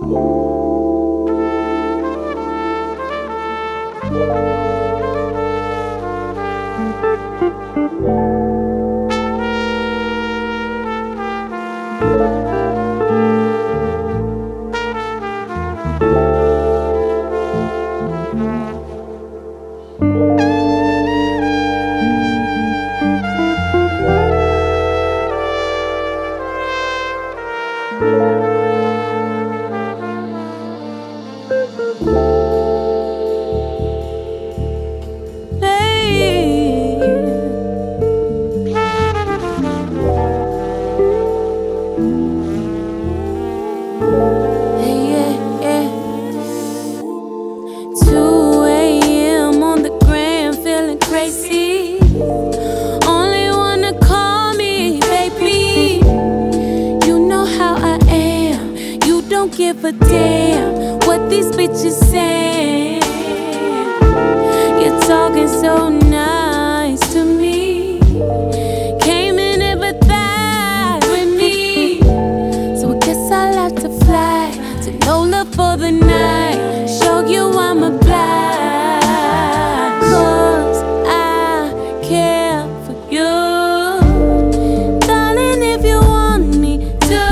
Give a damn what these bitches say. You're talking so nice to me. Came and empathized with me. So I guess I'll have to fly to Lola for the night. Show you I'm a blind. 'Cause I care for you. Darling, if you want me to,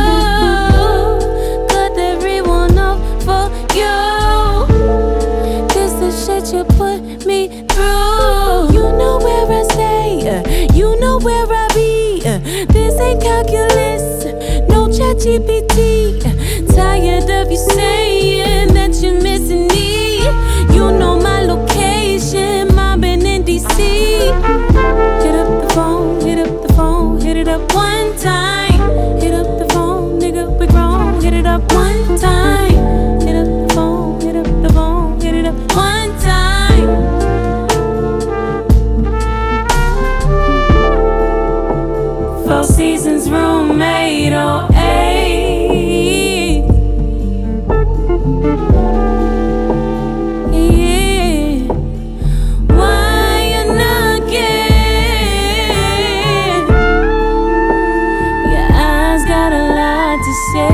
you put me through. You know where I stay, you know where I be. This ain't calculus, no ChatGPT. Tired of you saying that you're missing me. You know my location, mobbing in DC. Hit up the phone, hit up the phone, hit it up one time. Hit up the phone, nigga, we grown. Hit it up one time. Hit up the phone, hit up the phone, hit it up one time. Four Seasons roommate, oh, ayy. Yeah. Why you knocking? Your eyes got a lot to say.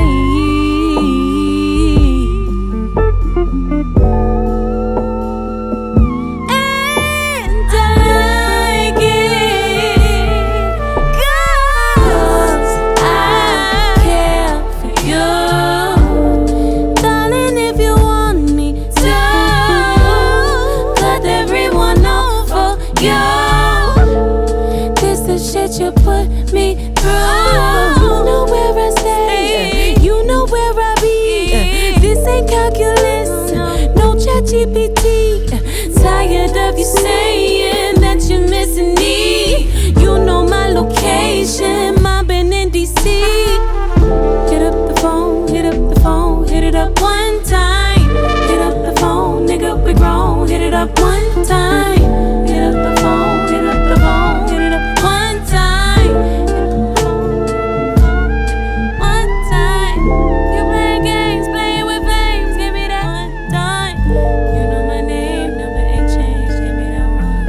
You put me through. You know where I stay, you know where I be. This ain't calculus, no ChatGPT. Tired of you saying that you're missing me. You know my location, mobbing in DC. Hit up the phone, hit up the phone, hit it up one time. Hit up the phone, nigga, we grown. Hit it up one time. Hit up the phone, hit up the phone, hit it up one time. One time. You playing games, playing with flames. Give me that one time. You know my name, number ain't changed. Give me that one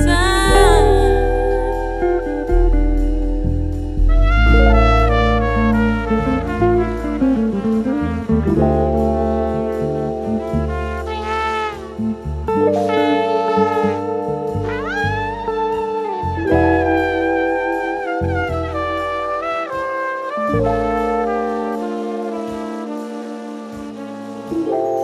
time.